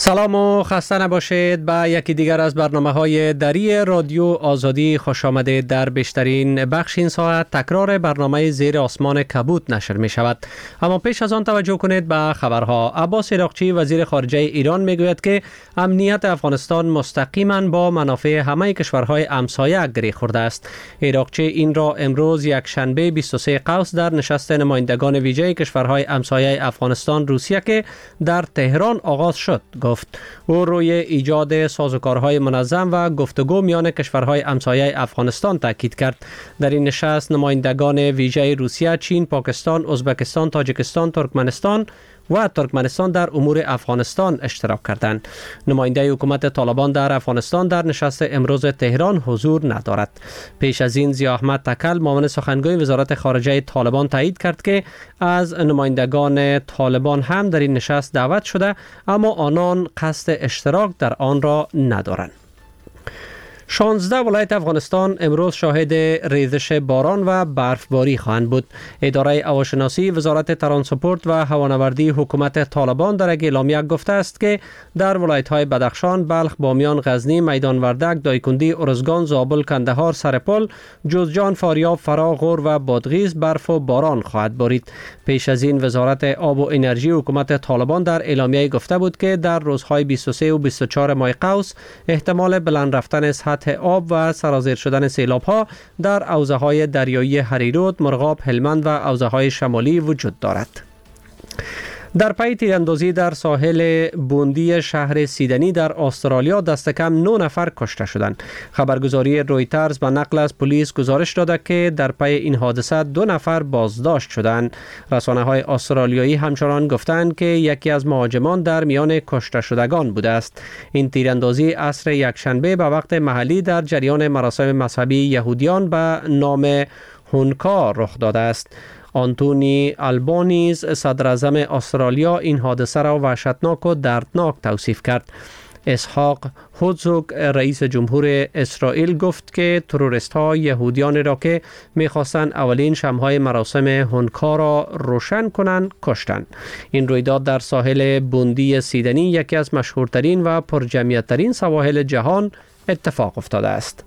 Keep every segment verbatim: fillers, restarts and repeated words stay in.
سلام و خسته نباشید. به یکی دیگر از برنامه‌های دری رادیو آزادی خوش آمدید. در بیشترین بخش این ساعت تکرار برنامه زیر آسمان کبود نشر می شود. اما پیش از آن توجه کنید به خبرها. عباس عراقچی وزیر خارجه ایران می گوید که امنیت افغانستان مستقیما با منافع همه کشورهای همسایه گره خورده است. عراقچی این را امروز یک شنبه بیست و سه قوس در نشست نمایندگان ویژه کشورهای همسایه افغانستان روسیه که در تهران آغاز شد گفت. او روی ایجاد سازوکارهای منظم و گفتگو میان کشورهای همسایه افغانستان تاکید کرد. در این نشست نمایندگان ویژه روسیه، چین، پاکستان، ازبکستان، تاجیکستان، ترکمنستان و ترکمنستان در امور افغانستان اشتراک کردند. نماینده حکومت طالبان در افغانستان در نشست امروز تهران حضور ندارد. پیش از این ضیاء احمد تکل معاون سخنگوی وزارت خارجه طالبان تایید کرد که از نمایندگان طالبان هم در این نشست دعوت شده اما آنان قصد اشتراک در آن را ندارند. شانزده ولایت افغانستان امروز شاهد ریزش باران و برفباری خواهند بود. اداره هواشناسی وزارت ترانسپورت و هوانوردی حکومت طالبان در یک اعلامیه گفته است که در ولایت‌های بدخشان، بلخ، بامیان، غزنی، میدان وردک، دایکندی، ارزگان، زابل، کندهار، سرپل، جوزجان، فاریاب، فرا، غور و بادغیس برف و باران خواهد بارید. پیش از این وزارت آب و انرژی حکومت طالبان در اعلامیه گفته بود که در روزهای بیست و سه و بیست و چهار ماه قوس احتمال بلند رفتن سطح آب و سرازیر شدن سیلاب‌ها در حوزه‌های دریایی هریرود، مرغاب، هلمند و حوزه‌های شمالی وجود دارد. در پی تیراندازی در ساحل بوندی شهر سیدنی در استرالیا دست کم نه نفر کشته شدند. خبرگزاری رویترز به نقل از پلیس گزارش داده که در پی این حادثه دو نفر بازداشت شدند. رسانه‌های استرالیایی همچنان گفتند که یکی از مهاجمان در میان کشته شدگان بوده است. این تیراندازی عصر یکشنبه به وقت محلی در جریان مراسم مذهبی یهودیان به نام هونکا رخ داده است. آنتونی آلبانیز صدر اعظم استرالیا این حادثه را وحشتناک و دردناک توصیف کرد. اسحاق هرزوگ رئیس جمهور اسرائیل گفت که تروریست ها یهودیان را که می‌خواستند اولین شمهای مراسم هونکا را روشن کنند کشتند. این رویداد در ساحل بوندی سیدنی یکی از مشهورترین و پرجمعیت‌ترین سواحل جهان اتفاق افتاده است.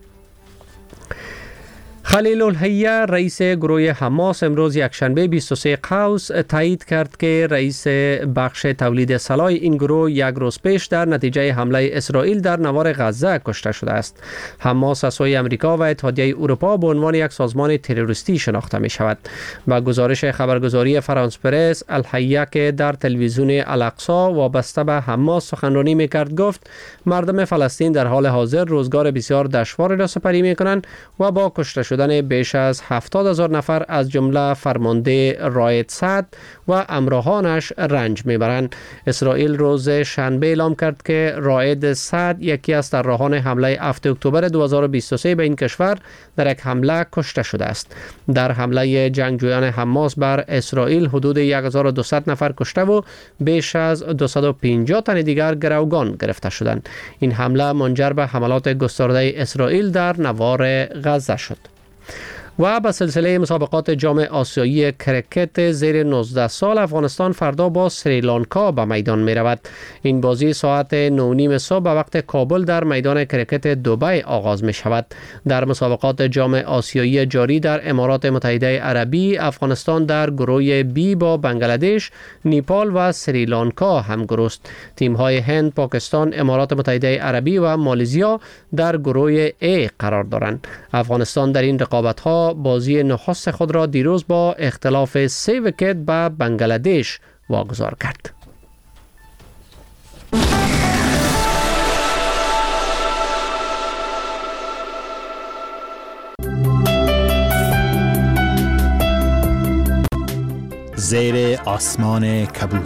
خلیل الحیه رئیس گروه حماس امروز یکشنبه بیست و سه قوس تایید کرد که رئیس بخش تولید سلاح این گروه یک روز پیش در نتیجه حمله اسرائیل در نوار غزه کشته شده است. حماس از سوی امریکا و اتحادیه اروپا به عنوان یک سازمان تروریستی شناخته می شود. با گزارش خبرگزاری فرانس پرس، الحیه که در تلویزیون الاقصا وابسته به حماس سخنرانی می کرد گفت مردم فلسطین در حال حاضر روزگار بسیار دشواری را سپری می کنند و با کشته شدن بیش از هفتاد هزار نفر از جمله فرمانده رائد سعد و امراهانش رنج میبرند. اسرائیل روز شنبه اعلام کرد که رائد سعد یکی از طراحان حمله هفتم اکتبر دو هزار و بیست و سه به این کشور در یک حمله کشته شده است. در حمله جنگجویان حماس بر اسرائیل حدود هزار و دویست نفر کشته و بیش از دویست و پنجاه تن دیگر گروگان گرفته شدند. این حمله منجر به حملات گسترده اسرائیل در نوار غزه شد. و به سلسله مسابقات جام آسیایی کرکت زیر نوزده سال افغانستان فردا با سریلانکا به میدان می رود. این بازی ساعت نه و نیم صبح به وقت کابل در میدان کرکت دبی آغاز می شود. در مسابقات جام آسیایی جاری در امارات متحده عربی افغانستان در گروه بی با بنگلادش، نیپال و سریلانکا همگروه است. تیم های هند، پاکستان، امارات متحده عربی و مالزیا در گروه A قرار دارند. افغانستان در این رقابت ها بازی نخست خود را دیروز با اختلاف سه ویکت به بنگلادش واگذار کرد. زیر آسمان کبود.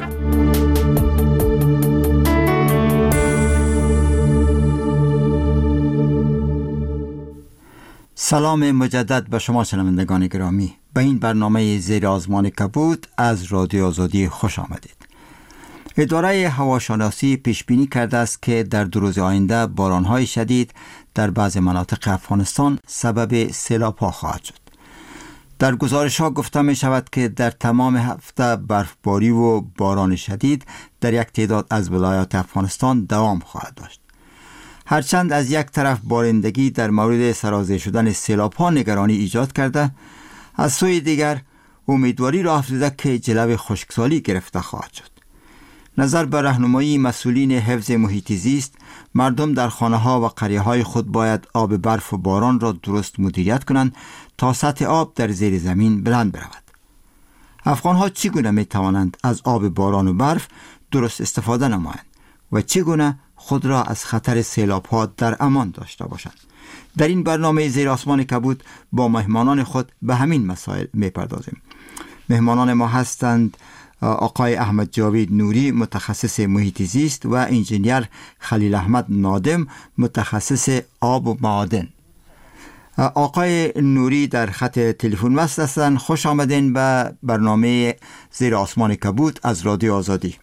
سلام مجدد به شما شنوندگان گرامی. به این برنامه زیر آسمان کبود از رادیو آزادی خوش آمدید. اداره هواشناسی پیش بینی کرده است که در دو روز آینده باران‌های شدید در بعض مناطق افغانستان سبب سیلاب‌ها خواهد شد. در گزارش ها گفته می شود که در تمام هفته برفباری و باران شدید در یک تعداد از ولایات افغانستان دوام خواهد داشت. هرچند از یک طرف بارندگی در مورد سرازیر شدن سیلاب ها نگرانی ایجاد کرده، از سوی دیگر امیدواری را افزوده که جلو خشکسالی گرفته خواهد شد. نظر به راهنمایی مسئولین حفظ محیط زیست، مردم در خانه ها و قریه های خود باید آب برف و باران را درست مدیریت کنند تا سطح آب در زیر زمین بلند برود. افغان ها چگونه می توانند از آب باران و برف درست استفاده نمایند و چگونه خود را از خطر سیلاب ها در امان داشته باشند؟ در این برنامه زیر آسمان کبود با مهمانان خود به همین مسائل می پردازیم. مهمانان ما هستند آقای احمد جاوید نوری، متخصص محیط زیست، و انجینیر خلیل احمد نادم، متخصص آب و معادن. آقای نوری در خط تلفن وصل هستند. خوش آمدین به برنامه زیر آسمان کبود از رادیو آزادی.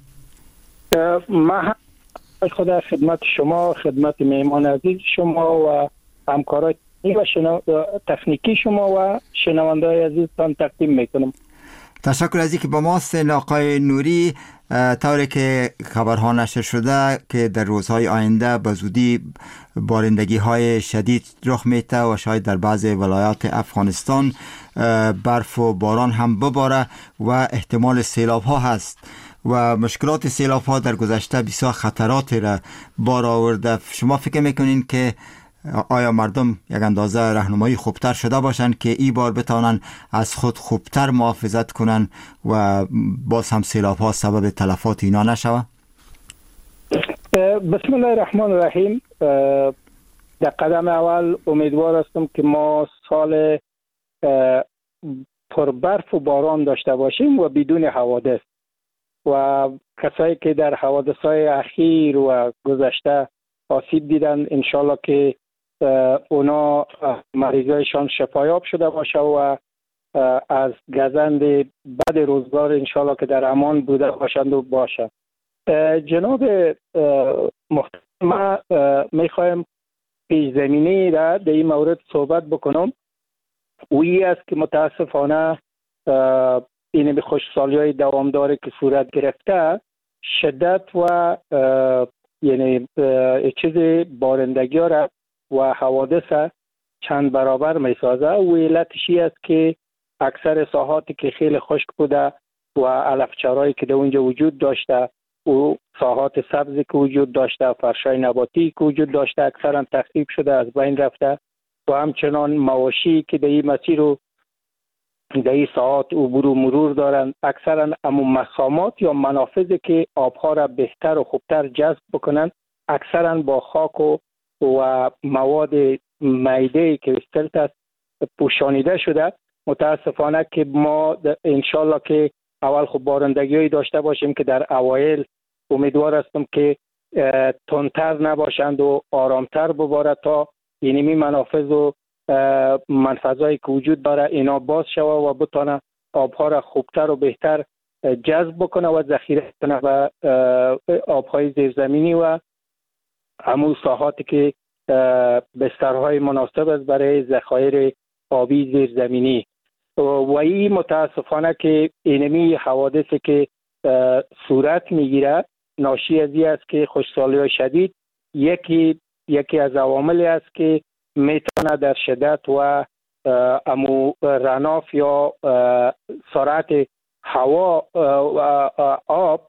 من خدا خدمت شما، خدمت مهمان عزیز شما و همکارای و شنو... تکنیکی شما و شنونده‌های عزیزتان تقدیم میکنم. تشکر از اینکه با ما هستین آقای نوری. طوری که خبرها نشر شده که در روزهای آینده به زودی بارندگی های شدید رخ میده و شاید در بعض ولایات افغانستان برف و باران هم بباره و احتمال سیلاب ها هست و مشکلات سیلاب ها در گذشته بسیار خطراتی را بار آورده. شما فکر میکنین که آیا مردم یک اندازه راهنمایی خوبتر شده باشند که این بار بتوانند از خود خوبتر محافظت کنند و باز هم سیلاب ها سبب تلفات اینا نشود؟ بسم الله الرحمن الرحیم. در قدم اول امیدوار هستم که ما سال پر برف و باران داشته باشیم و بدون حوادث، و کسایی که در حوادث های اخیر و گذشته آسیب دیدن انشالله که اونا مریضایشان شفایاب شده باشه و از گزند بد روزگار انشالله که در امان بوده باشند و باشه. جناب محترم، ما میخوایم پیش زمینه را در این مورد صحبت بکنم. اویی است که متاسفانه این به خشکسالی های دوامداری که صورت گرفته شدت و یعنی چیز بارندگی ها را و حوادث چند برابر می سازه. و علتش است که اکثر ساحاتی که خیلی خشک بوده و علفچرایی که در اونجا وجود داشته و ساحات سبزی که وجود داشته، فرشای نباتی که وجود داشته، اکثرا تخریب شده، از بین رفته، و همچنان مواشی که در این مسیر رو در این ساحات عبور و مرور دارند، اکثرا امو مسامات یا منافذی که آبها را بهتر و خوبتر جذب بکنند اکثرا با خاک و و مواد میده که استلت است پوشانیده شده. متاسفانه که ما انشالله که اول خب بارندگی هایی داشته باشیم که در اوایل امیدوار هستم که تندتر نباشند و آرامتر بباره تا اینمی منافذ و منفذایی که وجود داره اینا باز شوه و بتانه آبها را خوبتر و بهتر جذب بکنه و ذخیره کنه و آبهای زیرزمینی و همون ساحاتی که بسترهای مناسب است برای ذخایر آبی زیرزمینی. و این متاسفانه که اینمی حوادثی که صورت میگیره ناشی از این است که خشکسالی شدید یکی یکی از عواملی است که میتونه در شدت و امو رناف یا سرعت هوا و آب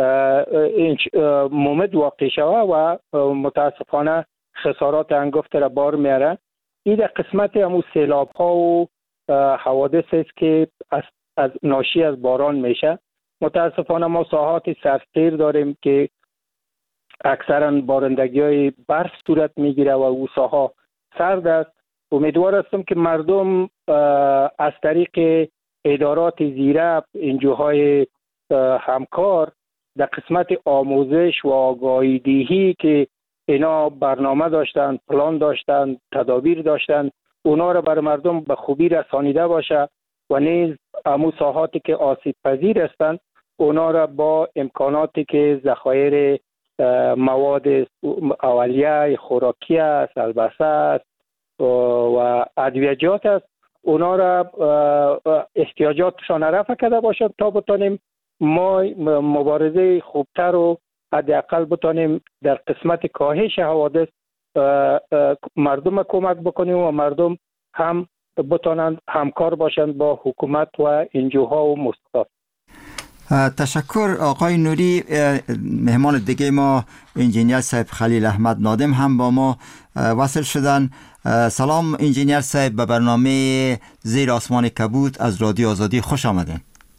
مومد واقع شوه و متاسفانه خسارات انگفت را بار میاره. این در قسمت همون سیلاب ها و حوادث است که از, از ناشی از باران میشه. متاسفانه ما ساحات سرسیر داریم که اکثرا بارندگی های برف صورت میگیره و او ساحا سرد است. امیدوار هستم که مردم از طریق ادارات زیره، انجوهای همکار در قسمت آموزش و آگاهی دهی که اینا برنامه داشتن، پلان داشتن، تدابیر داشتن، اونا را بر مردم به خوبی رسانیده باشه و نیز امو ساحاتی که آسیب پذیر هستند اونا را با امکاناتی که ذخایر مواد اولیه خوراکی است، البسه است و ادویجات است، اونا را احتیاجاتشان رفع کرده باشد تا بتانیم ما مبارزه خوبتر و حداقل بتانیم در قسمت کاهش حوادث مردم کمک بکنیم و مردم هم بتانند همکار باشند با حکومت و انجوها و مؤسسات. تشکر آقای نوری. مهمان دیگه ما انجینیر صاحب خلیل احمد نادم هم با ما وصل شدن. سلام انجینیر صاحب، به برنامه زیر آسمان کبود از رادیو آزادی خوش آمدین.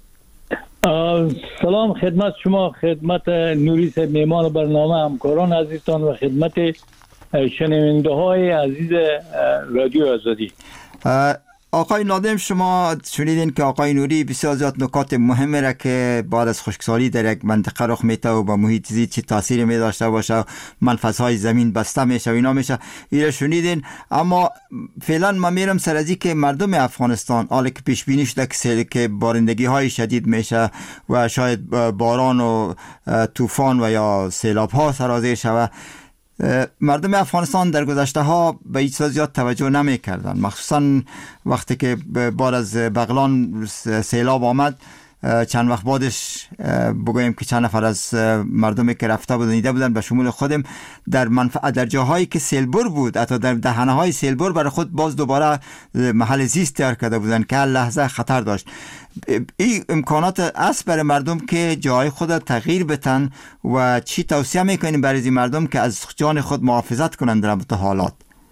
سلام خدمت شما، خدمت نوری صاحب مهمان برنامه، همکاران عزیزتان و خدمت شنونده های عزیز رادیو آزادی. آقای نادم، شما شنیدین که آقای نوری بسیار زیاد نکات مهمه را که بعد از خشکسالی در یک منطقه رخ میته و با محیط زیست چه تاثیری می داشته باشه، منفذهای زمین بسته میشه و اینا میشه، اینا شنیدین. اما فعلا ما میرم سر از که مردم افغانستان حالا که پیش بینی شده که بارندگی های شدید میشه و شاید باران و طوفان و یا سیلاب ها سرازیر شود، مردم افغانستان در گذشته ها به هیچ زیاد توجه نمی کردن، مخصوصا وقتی که بار از بغلان سیلاب آمد. چند وقت بعدش بگویم که چند نفر از مردمی که رفته بودن دیده بودن به شمول خودم در منفعه در جاهایی که سیلبر بود، حتی در دهنه های سیلبر برای خود باز دوباره محل زیست تیار کرده بودن که هر لحظه خطر داشت. این امکانات است برای مردم که جای خود تغییر بتن و چی توصیه میکنیم برای این مردم که از جان خود محافظت کنند در این حالات؟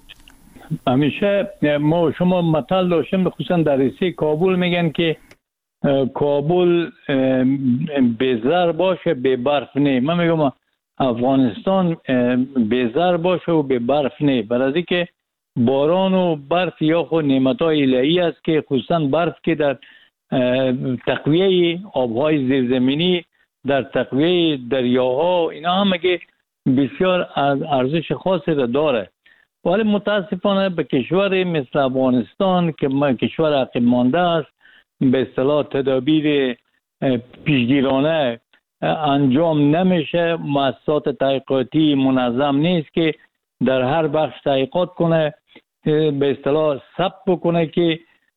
همیشه ما شما مثال داشتیم، خصوصا در ریسه کابل میگن که کابل بیزار باشه به برف نه. من میگم افغانستان بیزار باشه و به برف نه، برای که باران و برف یا خود نعمت‌های الهی است که خصوصا برف که در تقویه آبهای زیرزمینی، در تقویه دریاها، اینا هم که بسیار ارزش خاصی را داره. ولی متاسفانه به کشور مثل افغانستان که ما کشور عقب مانده است، به اصطلاح تدابیر پیشگیرانه انجام نمیشه، مؤسسات تحقیقاتی منظم نیست که در هر بخش تحقیقات کنه، به اصطلاح ثبت بکنه که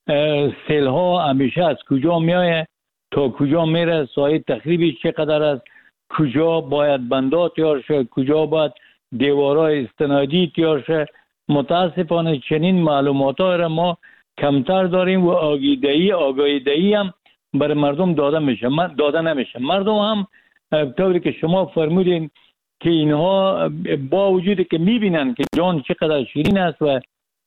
سیل ها همیشه از کجا میایه، تا کجا میره، سایه تخریبش چقدر است، کجا باید بندات تیار شه، کجا باید دیوارای استنادی تیار شه. متاسفانه چنین معلومات ها را ما کمتر داریم و آگاهی آگاهی هم برای مردم داده میشه داده نمیشه. مردم هم طوری که شما فرمودین که اینها با وجودی که میبینن که جان چقدر شیرین است و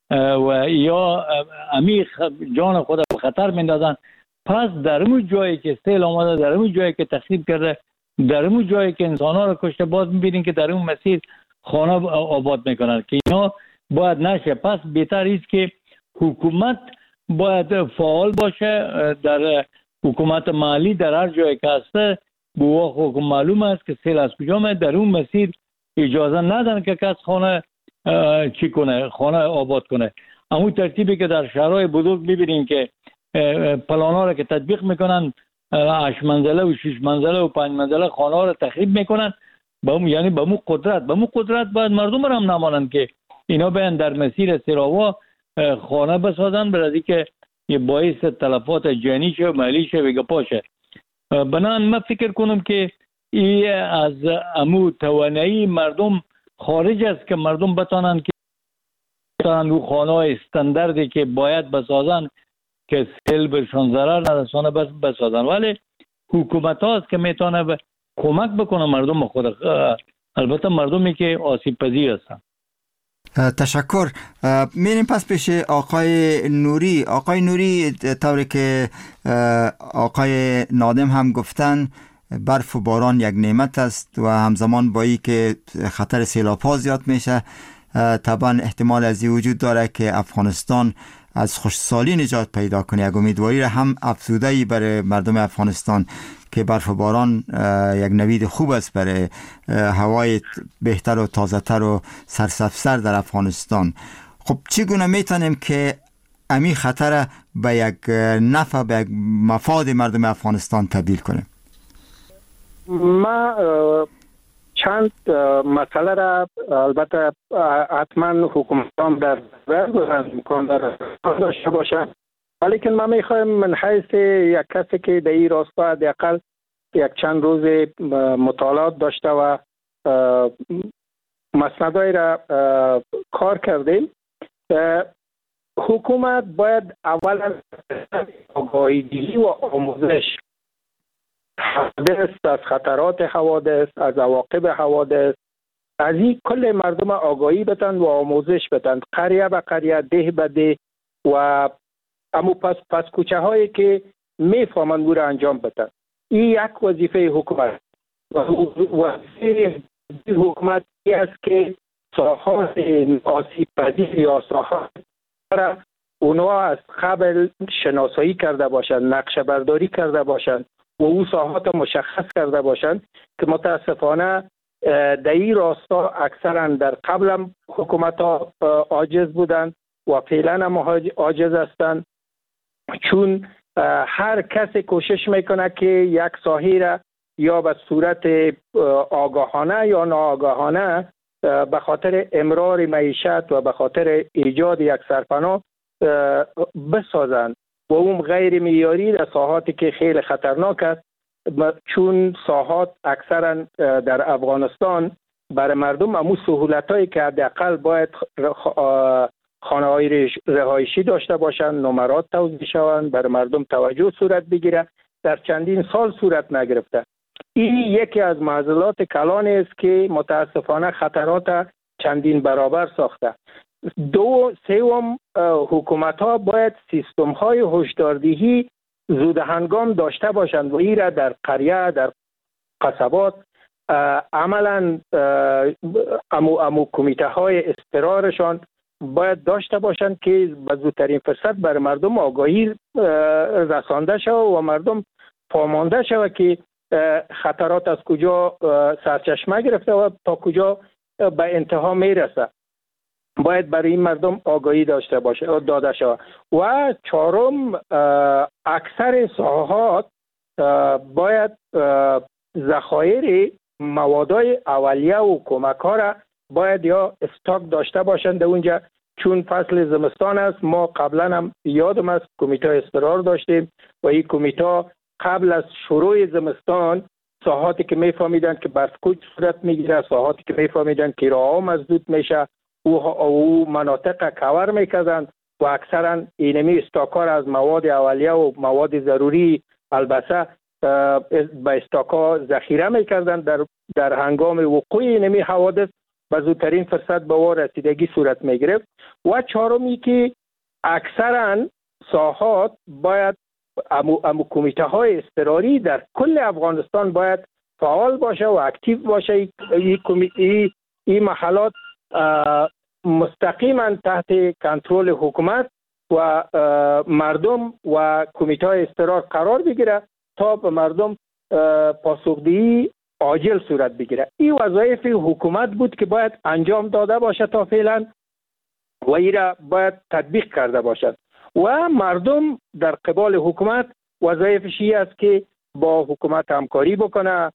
و یا عمیق جان خود به خطر میندازن، پس در اون جایی که سیل آمده، در اون جایی که تخریب کرده، در اون جایی که انسان‌ها را کشته، باز میبینین که در اون مسیر خانه آباد میکنن که اینا باید نشه. پس بهتر است که حکومت باید فعال باشه، در حکومت محلی در هر جایی که هسته بوا حکم معلوم است که سیل از کجا میاد، در اون مسیر اجازه ندن که کس خانه چی کنه، خانه آباد کنه. اما ترتیبی که در شهرهای بزرگ میبینیم که پلانا را که تطبیق میکنن، هشت منزله و شش منزله و پنج منزله خانه ها را تخریب میکنن، با هم یعنی با مو قدرت با مو قدرت باید مردم را هم نمانند که اینا بیان در مسیر سیراوا خانه بسازن، برای که یه باعث تلفات جانی شه و مالی شه و گپا شه. بنابراین من فکر کنم که این از امو توانایی مردم خارج است که مردم بتانند که بتانند او خانه های استانداردی که باید بسازن که سیل برشان ضرر نرسانه بس بسازن. ولی حکومت هاست که میتونه کمک بکنه مردم خود، البته مردمی که آسیب پذیر هستن. تشکر. میریم پس پیش آقای نوری. آقای نوری، طوری که آقای نادم هم گفتن، برف و باران یک نعمت است و همزمان با ای که خطر سیلاب ها زیاد میشه، طبعا احتمال از این وجود داره که افغانستان از خشکسالی نجات پیدا کنه. یک امیدواری را هم افزوده ای برای مردم افغانستان که برف و باران یک نوید خوب است برای هوای بهتر و تازه تر و سرسبزتر در افغانستان. خب چگونه میتونیم که امی خطر به یک نفع، به یک مفاد مردم افغانستان تبدیل کنیم؟ ما چند مسئله را البته حتما حکومتان در بر امکان داشته باشند ولیکن ما میخوایم من حیث یک کسی که در این راستا حداقل یک چند روز مطالعات داشته و مسندهای را کار کردیم. حکومت باید اولا آگاهی و آموزش حوادث، از خطرات حوادث، از عواقب حوادث، از این کل مردم آگاهی بتن و آموزش بتن، قریه به قریه، ده به ده، و امو پس پس کوچه هایی که میفهمن او را انجام بتن. این یک وظیفه حکومت. وظیفه حکومت است که ساحات آسیب پذیر یا ساحات را اونها از قبل شناسایی کرده باشند، نقشه برداری کرده باشند و او ساحات مشخص کرده باشند که متاسفانه در این راستا اکثرا در قبل هم حکومت ها عاجز بودند و فعلا هم عاجز هستند، چون هر کسی کوشش میکنه که یک ساحه را یا به صورت آگاهانه یا ناآگاهانه به خاطر امرار معیشت و به خاطر ایجاد یک سرپناه بسازند و اون غیر معیاری در ساحاتی که خیلی خطرناک است، چون ساحات اکثرا در افغانستان برای مردم امو سهولتایی که حداقل باید خانه‌های رهایشی داشته باشند، نمرات توزیع شوند، برای مردم توجه صورت بگیره، در چندین سال صورت نگرفته. این یکی از معضلات کلان است که متاسفانه خطرات چندین برابر ساخته. دو سوم، حکومت ها باید سیستم های هشداردهی زود هنگام داشته باشند و این را در قریه، در قصبات عملا امو امو کمیته های اضطرارشان باید داشته باشند که به زودترین فرصت برای مردم آگاهی رسانده شود و مردم فهمانده شود که خطرات از کجا سرچشمه گرفته و تا کجا به انتها میرسه. باید برای این مردم آگاهی داشته باشه داده شود. و چهارم، اکثر ساحات باید ذخایر موادهای اولیه و کمک ها را باید یا استاک داشته باشند اونجا، چون فصل زمستان است. ما قبلا هم یادم است کمیته اضطرار داشتیم و این کمیته قبل از شروع زمستان ساحاتی که میفهمیدن که برفکوچ صورت میگیره، ساحاتی که میفهمیدن که راه مسدود میشه، او او مناطق کور میکردن و اکثرا اینمی استاکار از مواد اولیه و مواد ضروری البته به استاکا ذخیره میکردن در در هنگام وقوع اینمی حوادث به زودترین فرصت به وار رسیدگی صورت میگرفت. و چهارمی که اکثرا ساحات باید امو, امو کمیته های اضطراری در کل افغانستان باید فعال باشه و اکتیو باشه. این ای, ای محلات مستقیما تحت کنترل حکومت و مردم و کمیته های اضطرار قرار بگیره تا به مردم پاسخدهی عاجل صورت بگیره. این وظایف حکومت بود که باید انجام داده باشه تا فعلا و این را باید تطبیق کرده باشد. و مردم در قبال حکومت وظایفش این است که با حکومت همکاری بکنه،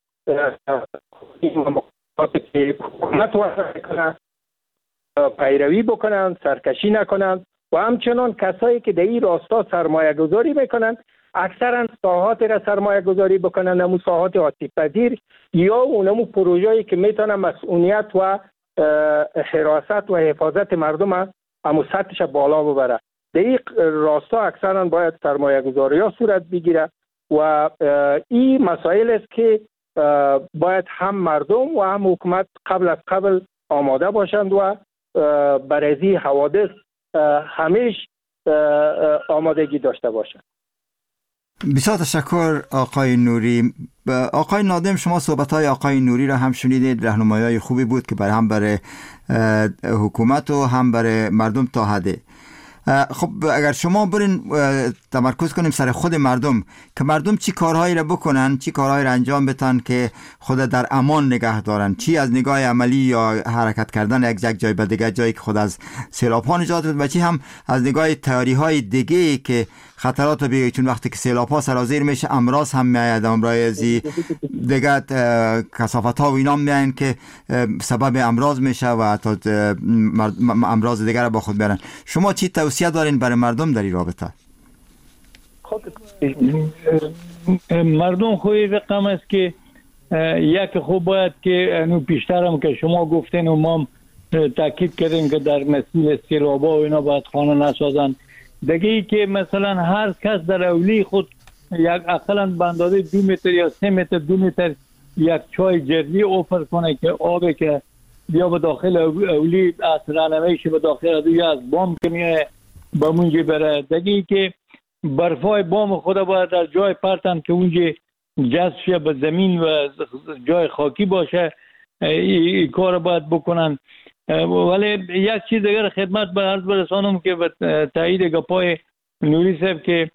حکومت وظایف کنه، پیروی بکنن، سرکشی نکنن و همچنان کسایی که در این راستا سرمایه گذاری میکنن اکثرا ساحات را سرمایه گذاری بکنن، همون ساحات آسیب پذیر یا اونمو پروژه‌ای که میتونه مسئولیت و حراست و حفاظت مردم همون سطحش بالا ببره. در این راستا اکثرا باید سرمایه گذاری ها صورت بگیره و این مسائل است که باید هم مردم و هم حکومت قبل از قبل آماده باشند و برای حوادث همیشه آمادگی داشته باشند. بسیار تشکر آقای نوری. آقای نادم، شما صحبت‌های آقای نوری را هم شنیدید، راهنمایی‌های خوبی بود که برای هم برای حکومت و هم برای مردم تا حده. خب اگر شما برین تمرکز کنیم سر خود مردم که مردم چی کارهایی را بکنن، چی کارهایی را انجام بدن که خود در امان نگه دارن، چی از نگاه عملی یا حرکت کردن یک جای به دیگه جایی که خود از سیلاب ها نجات بده و چی هم از نگاه تیاری های دیگه که خطرات رو بگه، چون وقتی که سیلاب ها سرازیر میشه امراض هم میاد، امراضی دیگه کثافت ها و اینا میان که سبب امراض میشه و تا امراض دیگر با خود برن. شما چی توصیه دارین برای مردم در این رابطه؟ مردم خوی رقم است که یک خوب باید که انو پیشتر هم که شما گفتین و ما تاکید کردیم که در مسئله سیلابا و اینا باید خانه نسازن. دیگه ای که مثلا هر کس در اولی خود یک اقلا بندازه دو متر یا سه متر دو متر یک چای جردی اوفر کنه که آبی که یا به داخل اولی از رانویش به داخل دو یا از بام که میه به اونجا بره. دیگه ای که برفای بام خود باید در جای پرتن که اونجا جذب شه به زمین و جای خاکی باشه، این کار باید بکنن. ولی یک چیز دیگر خدمت به عرض برسانم که به تایید گپای نوری صاحب که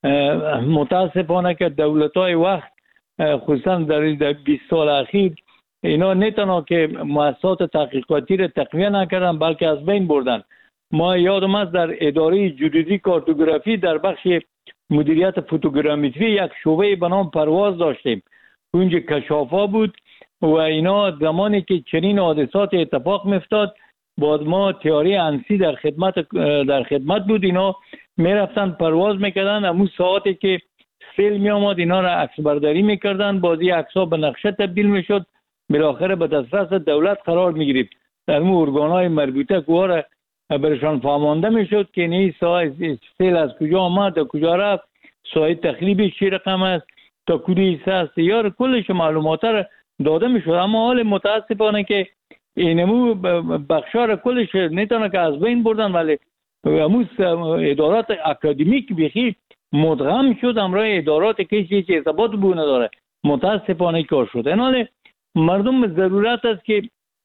متاسفانه که دولت‌های وقت خصوصا در بیست سال اخیر اینا نه تنها که مؤسسات تحقیقاتی را تقویه نکردن بلکه از بین بردن. ما یادم است در اداره جیودزی کارتوگرافی در بخش مدیریت فوتوگرامتری یک شعبه به نام پرواز داشتیم. اونجا کشافا بود و اینا زمانی که چنین حادثات اتفاق میافتاد بعد ما تئوری انسی در خدمت در خدمت بود، اینا میرفتن پرواز میکردن، همون ساعتی که سیل میامد اینا را عکس برداری میکردن، بازی عکس‌ها به نقشه تبدیل میشد، بالاخره به دسترس دولت قرار میگرفت. در اون ارگان‌های مربوطه که برشان فهمانده میشد که این ساعت سیل از کجا آمد تا کجا رفت، ساعت تخریبش چی رقم است، تا کدوم حصه است، یا کلش معلومات را داده میشد. اما حال متاسفانه که اینمو بخشار کلش نیتونه که از بین بردن، ولی همون ادارات اکادمیک بیخی مدغم شد همراه ادارات که هیچ ارتباط بو نداره. متاسفانه کار شد. این حال مردم ضرورت است که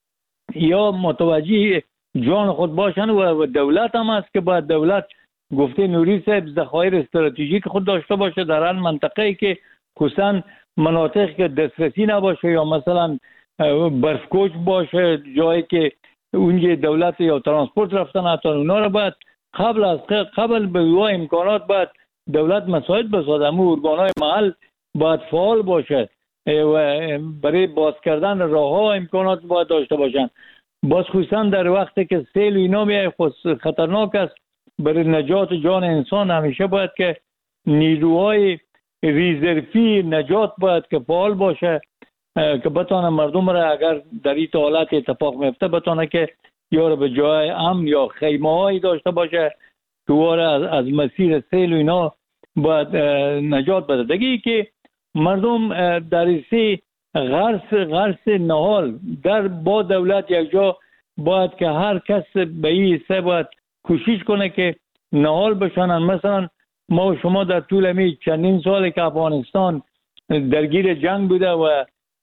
یا متوجه جان خود باشن و دولت هم است که باید دولت گفته نوری صاحب ذخایر استراتژیک خود داشته باشه در هر منطقه‌ای که خصوصا مناطق که دسترسی نباشه یا مثلا برفکوچ باشه، جایی که اونجا دولت یا ترانسپورت رفتن حتی اونا رو باید قبل از قبل به وای امکانات باید دولت مساعد بسازه. امو ارگان‌های محل باید فعال باشه و برای باز کردن راه‌ها امکانات باید داشته باشن. باز خصوصا در وقتی که سیل اینا میای خطرناک است برای نجات جان انسان، همیشه باید که نیروهای ریزرفی نجات باید که فعال باشه که بتانه مردم را اگر در این حالت اتفاق میفته بتانه که یا را به جای امن یا خیمه هایی داشته باشه که از, از مسیر سیل و اینا باید نجات بده. دیگه ای که مردم در سی غرس غرس نهال در با دولت یک جا باید که هر کس به این حصه باید کوشش کنه که نهال بشنن. مثلا ما و شما در طول می چندین سالی که افغانستان درگیر جنگ بوده و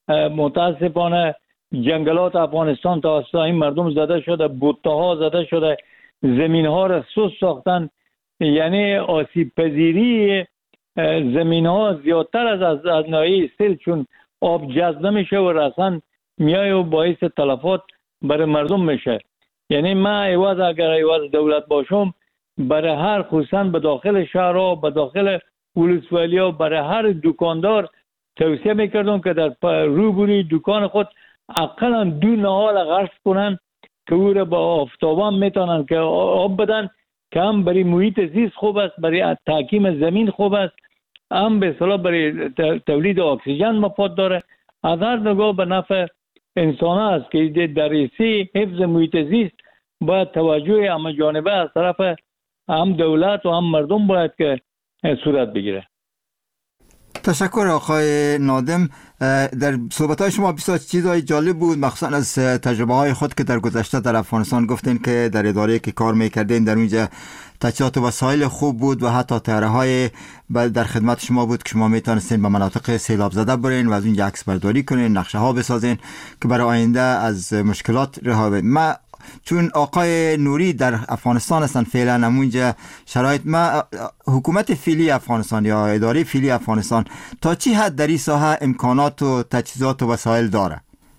متاسفانه جنگلات افغانستان توسط این مردم زده شده، بوته ها زده شده، زمین ها را سوس ساختن، یعنی آسیب پذیری زمین ها زیادتر از از, از ناحیه سیل چون آب جذب نمیشه و رسن میای و باعث تلفات برای مردم میشه. یعنی من ایواز اگر ایواز دولت باشم برای هر خصوصا به داخل شهرها به داخل ولسوالی‌ها برای هر دکاندار توصیه میکردم که در روبروی دکان خود اقلا دو نهال غرس کنن که او را با آفتابان میتونن که آب بدن که هم برای محیط زیست خوب است، برای تحکیم زمین خوب است، هم به اصطلاح برای تولید اکسیژن مفاد داره. از هر نگاه به نفع انسان است که در سی حفظ محیط زیست باید توجه همه جانبه از طرف هم دولت و هم مردم باید که صورت بگیره. تشکر آقای نادم. در صحبت‌های شما بسیار چیزای جالب بود، مخصوصا از تجربه های خود که در گذشته در افغانستان گفتین که در اداره که کار میکردین در اونجا تجهیزات و وسایل خوب بود و حتی طیاره‌های در خدمت شما بود که شما میتونستین به مناطق سیلاب زده برین و از اونجا عکس برداری کنین، نقشه ها بسازین که برای آینده از مشکلات رها بشین. ما چون آقای نوری در افغانستان هستن فعلا همونجا شرایط، ما حکومت فعلی افغانستان یا اداره فعلی افغانستان تا چی حد در این ساحه امکانات و تجهیزات و وسایل داره؟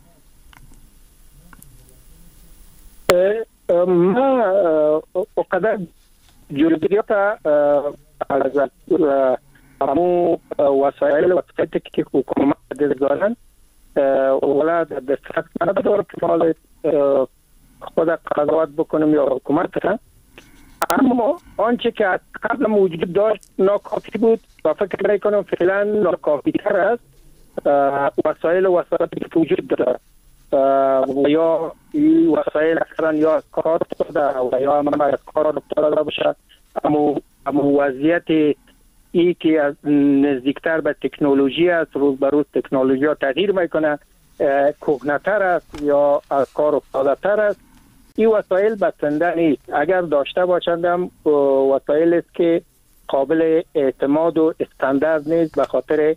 ما وقدر جلویت از همون وسایل و تکنیکی که حکومت دارن ولا دسترس نداره که خود قضاوت بکنم یا حکومت را. اما آنچه که از قبل موجود داشت ناکافی بود و فکر میکنم فعلا ناکافی تر است. وسایل و وسایلی که وجود داره و یا این وسایل اکثرا یا از کار افتاده و یا هم از کار افتاده باشه، اما اما وضعیت ای که از نزدیکتر به تکنولوژی است، روز به روز تکنولوژی ها تغییر میکنه، کهنه‌تر است یا از کار افتاده تر است. این وسایل بسنده نیست. اگر داشته باشند هم وسایل است که قابل اعتماد و استاندارد نیست به خاطر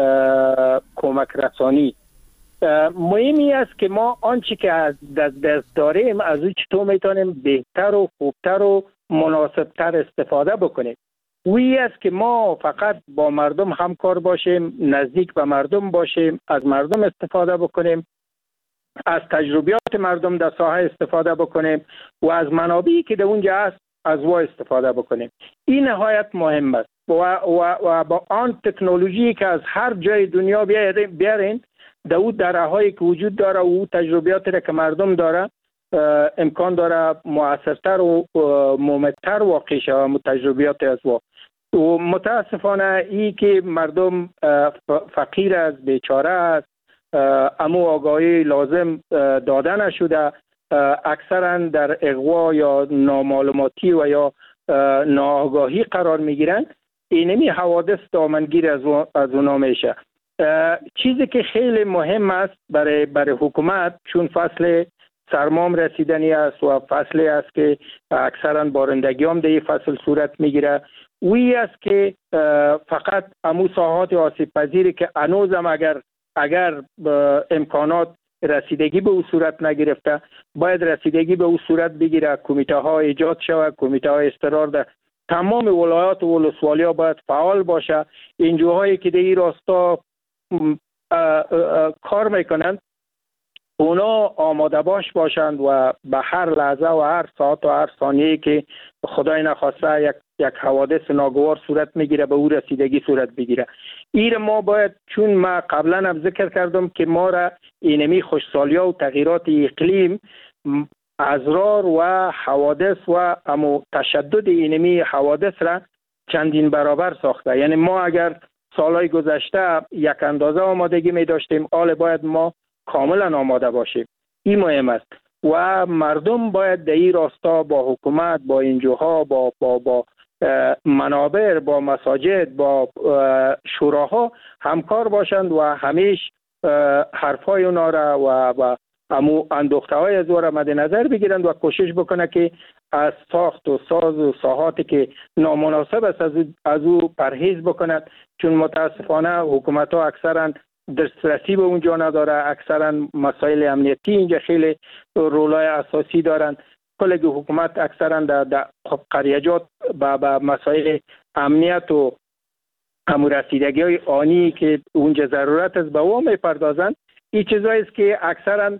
کمک رسانی. مهمی است که ما آنچه که از دست دست داریم از او چطور میتونیم بهتر و خوبتر و مناسبتر استفاده بکنیم. وی است که ما فقط با مردم همکار باشیم، نزدیک به مردم باشیم، از مردم استفاده بکنیم، از تجربیات مردم در ساحه استفاده بکنیم و از منابعی که در اونجا هست از وا استفاده بکنیم. این نهایت مهم است و, و, و با آن تکنولوژی که از هر جای دنیا بیارین در اون درهایی که وجود داره و اون تجربیاتی را که مردم داره امکان داره مؤثرتر و مهمتر واقع شود تجربیات از وا. و متاسفانه ای که مردم فقیر است، بیچاره است، اما آگاهی لازم داده نشده، اکثرا در اغوا یا نامعلوماتی و یا ناآگاهی قرار میگیرن. اینمی حوادث دامنگیر از از اونا میشه. چیزی که خیلی مهم است برای برای حکومت، چون فصل سرمام رسیدنی است و فصلی است که اکثرا بارندگی هم در این فصل صورت میگیره، وی است که فقط امو ساحات آسیب پذیری که هنوزم اگر اگر امکانات رسیدگی به او صورت نگرفته باید رسیدگی به او صورت بگیره. کمیته ها ایجاد شود، کمیته های استقرار در تمام ولایات و ولسوالی ها باید فعال باشه. انجوهایی که در این راستا کار میکنند اونا آماده باش باشند و به هر لحظه و هر ساعت و هر ثانیه که خدای نخواسته یک یک حوادث ناگوار صورت میگیره به او رسیدگی صورت بگیره. این ما باید، چون ما قبلا هم ذکر کردم که ما را اینمی خوشسالیا و تغییرات اقلیم ازرار و حوادث و امو تشدد اینمی حوادث را چندین برابر ساخته. یعنی ما اگر سالهای گذشته یک اندازه آمادگی می داشتیم، حال باید ما کاملا آماده باشیم. این مهم است و مردم باید در این راستا با حکومت، با انجوها، با با با منابر، با مساجد، با شوراها همکار باشند و همیش حرفای اونا را و و امو اندوخته های از او را مد نظر بگیرند و کوشش بکنه که از ساخت و ساز و ساحاتی که نامناسب است از او, از او پرهیز بکند. چون متاسفانه حکومت ها اکثرا دسترسی به اونجا نداره، اکثرا مسائل امنیتی اینجا خیلی رولای اساسی دارند. کل حکومت اکثرا در, در قریجات با, با مسائل امنیت و امور رسیدگی های آنی که اونجا ضرورت است به او میپردازند. این چیزایی است که اکثرا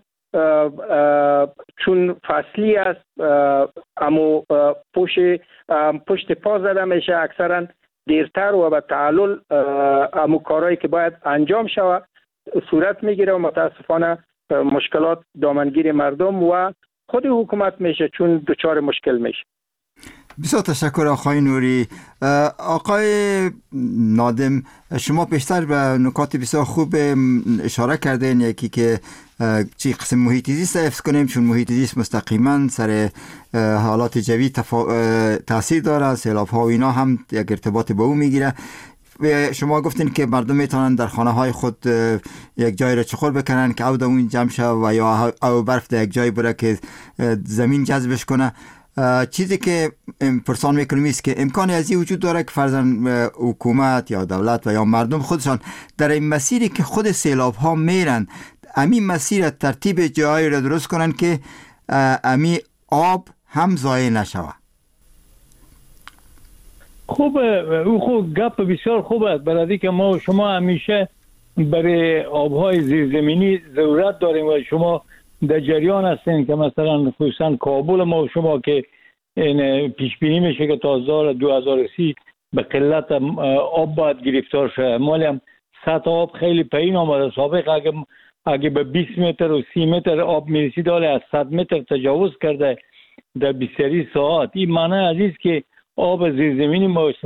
چون فصلی است اما پشت پشت پا زده میشه، اکثرا دیرتر و به تعلل امو کارهایی که باید انجام شود صورت میگیره و متاسفانه مشکلات دامنگیر مردم و خود حکومت میشه چون دچار مشکل میشه. بسیار تشکر آقای نوری. آقای نادم، شما پیشتر به نکات بسیار خوب اشاره کردین. یکی که چی قسم محیط زیست حفظ کنیم، چون محیط زیست مستقیما سر حالات جوی تفا... تاثیر داره، سیلاب ها و اینا هم یک ارتباط به او میگیره. شما گفتین که مردم میتونن در خانه های خود یک جای را چخور بکنن که او در اون جمع شد و یا او برف در یک جای بره که زمین جذبش کنه. چیزی که پرسان میکنیم است که امکانی از این وجود داره که فرضاً حکومت یا دولت و یا مردم خودشان در این مسیری که خود سیلاب ها میرن، امی مسیر ترتیب جایی را درست کنن که امی آب هم ضایع نشود. خوبه، او خوب گپ بسیار خوب است، برای که ما شما همیشه برای آبهای زیرزمینی ضرورت داریم و شما در جریان هستین که مثلا خصوصا کابل ما و شما که این پیش بینی میشه که تا دو هزار و سی به قلت آب باید گرفتار شه. مالی هم سطح آب خیلی پایین آمده. سابق اگه اگه به بیست متر و سی متر آب میرسید حالا از صد متر تجاوز کرده. در بیست ساعت. این معنی عزیز که آب زیرزمینی ما